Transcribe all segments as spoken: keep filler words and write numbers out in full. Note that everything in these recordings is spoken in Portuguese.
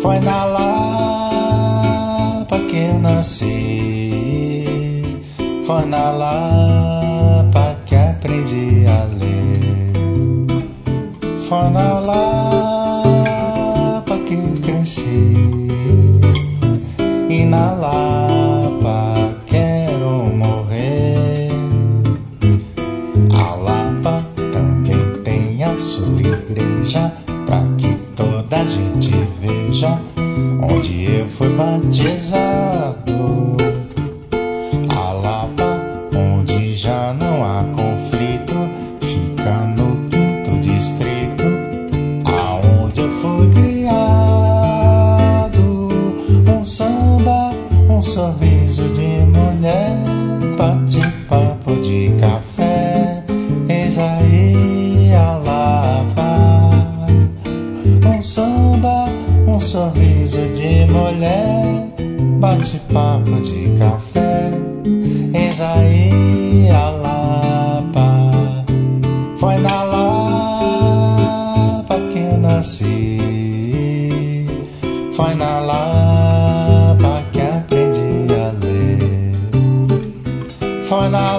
Foi na Lapa que eu nasci, foi na Lapa que aprendi a ler, foi na Lapa que eu cresci, e na Lapa quero morrer. A Lapa também tem a sua igreja, pra que toda a gente veja onde eu fui batizado. A Lapa, onde já não há conflito, fica no quinto distrito, aonde eu fui criado. Um samba, um sorriso de mulher, bate-papo de café, eis aí a Lapa. Um samba, um sorriso de mulher, bate-papo de café, eis aí a Lapa. Foi na Lapa que eu nasci, foi na Lapa que aprendi a ler, foi na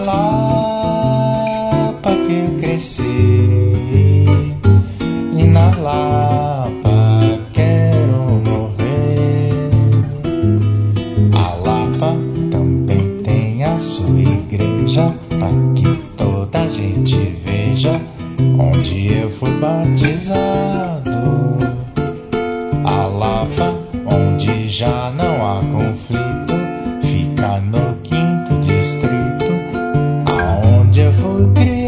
Lapa que eu cresci, e na Lapa quero morrer. A Lapa também tem a sua igreja, pra que toda a gente veja onde eu fui batizado. A Lapa, onde já não há conflito, fica no quinto distrito, aonde eu fui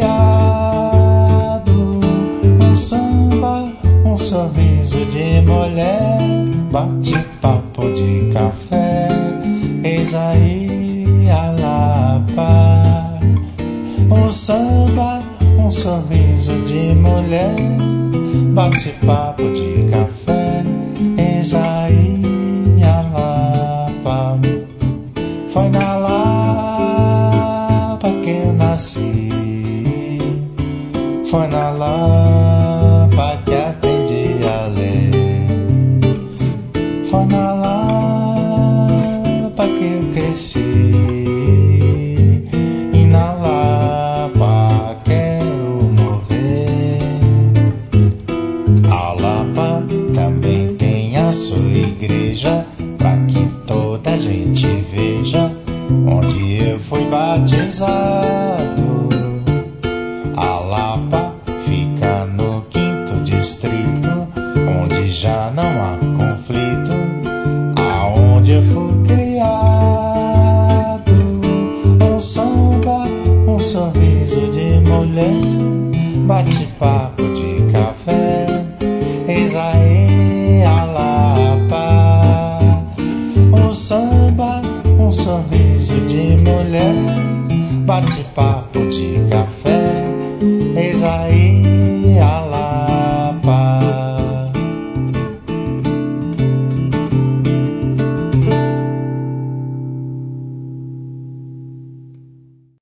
criado. Um samba, um sorriso de mulher, bate-papo de café, eis aí a Lapa. Um samba, um sorriso de mulher, bate-papo de café, eis aí a Lapa. Foi na Lapa que eu nasci, foi na Lapa que aprendi a ler, foi na Lapa que eu cresci, e na Lapa quero morrer. A Lapa também tem a sua igreja, pra que toda a gente veja onde eu fui batizado. A Lapa fica no quinto distrito, onde já não há conflito, aonde eu fui criado. Um samba, um sorriso de mulher, bate-papo de café, eis aí a Lapa. Um samba, um sorriso de mulher, bate-papo